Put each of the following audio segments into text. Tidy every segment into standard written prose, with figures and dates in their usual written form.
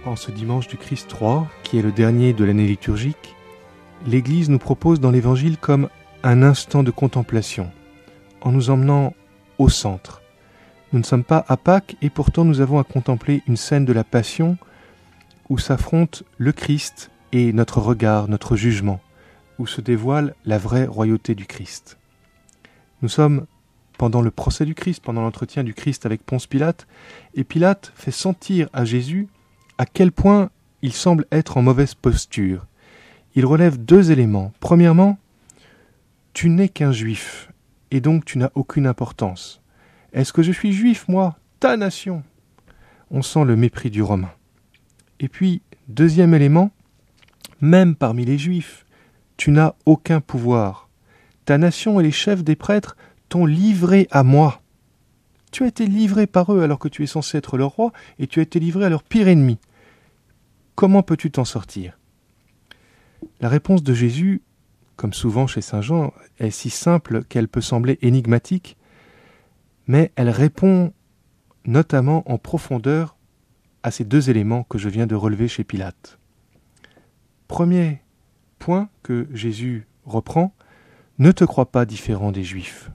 En ce dimanche du Christ 3, qui est le dernier de l'année liturgique, l'Église nous propose dans l'Évangile comme un instant de contemplation, en nous emmenant au centre. Nous ne sommes pas à Pâques et pourtant nous avons à contempler une scène de la Passion où s'affrontent le Christ et notre regard, notre jugement, où se dévoile la vraie royauté du Christ. Nous sommes pendant le procès du Christ, pendant l'entretien du Christ avec Ponce Pilate, et Pilate fait sentir à Jésus à quel point il semble être en mauvaise posture. Il relève deux éléments. Premièrement, tu n'es qu'un juif, et donc tu n'as aucune importance. Est-ce que je suis juif, moi, ta nation ? On sent le mépris du Romain. Et puis, deuxième élément, même parmi les juifs, tu n'as aucun pouvoir. Ta nation et les chefs des prêtres t'ont livré à moi. Tu as été livré par eux alors que tu es censé être leur roi, et tu as été livré à leur pire ennemi. Comment peux-tu t'en sortir ? La réponse de Jésus, comme souvent chez saint Jean, est si simple qu'elle peut sembler énigmatique, mais elle répond notamment en profondeur à ces deux éléments que je viens de relever chez Pilate. Premier point que Jésus reprend, ne te crois pas différent des Juifs.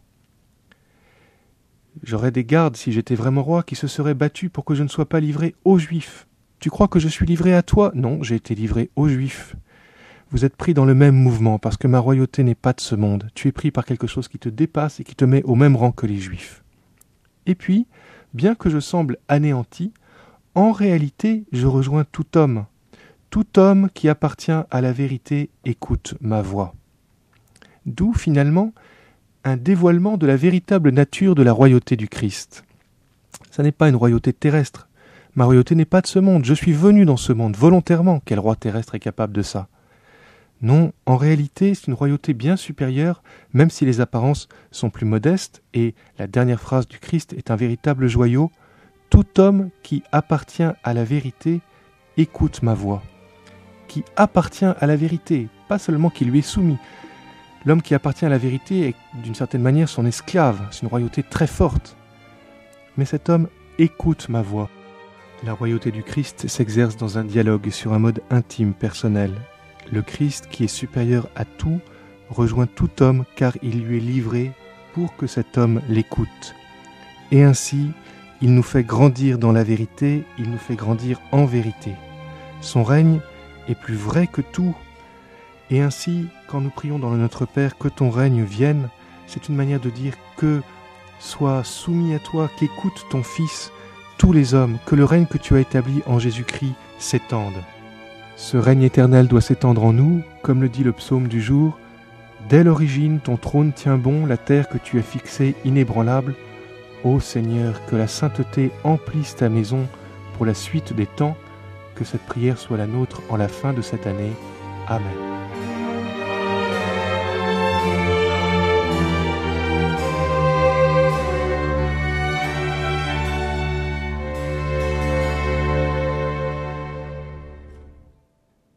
J'aurais des gardes, si j'étais vraiment roi, qui se seraient battus pour que je ne sois pas livré aux Juifs. Tu crois que je suis livré à toi ? Non, j'ai été livré aux Juifs. Vous êtes pris dans le même mouvement, parce que ma royauté n'est pas de ce monde. Tu es pris par quelque chose qui te dépasse et qui te met au même rang que les Juifs. Et puis, bien que je semble anéanti, en réalité, je rejoins tout homme. Tout homme qui appartient à la vérité écoute ma voix. D'où, finalement, un dévoilement de la véritable nature de la royauté du Christ. Ça n'est pas une royauté terrestre. Ma royauté n'est pas de ce monde. Je suis venu dans ce monde volontairement. Quel roi terrestre est capable de ça ? Non, en réalité, c'est une royauté bien supérieure, même si les apparences sont plus modestes, et la dernière phrase du Christ est un véritable joyau. Tout homme qui appartient à la vérité écoute ma voix. Qui appartient à la vérité, pas seulement qui lui est soumis. L'homme qui appartient à la vérité est d'une certaine manière son esclave, c'est une royauté très forte. Mais cet homme écoute ma voix. La royauté du Christ s'exerce dans un dialogue sur un mode intime, personnel. Le Christ, qui est supérieur à tout, rejoint tout homme car il lui est livré pour que cet homme l'écoute. Et ainsi, il nous fait grandir dans la vérité, il nous fait grandir en vérité. Son règne est plus vrai que tout. Et ainsi, quand nous prions dans le Notre Père, que ton règne vienne, c'est une manière de dire que sois soumis à toi, qu'écoute ton Fils, tous les hommes, que le règne que tu as établi en Jésus-Christ s'étende. Ce règne éternel doit s'étendre en nous, comme le dit le psaume du jour. Dès l'origine, ton trône tient bon, la terre que tu as fixée inébranlable. Ô Seigneur, que la sainteté emplisse ta maison pour la suite des temps, que cette prière soit la nôtre en la fin de cette année. Amen.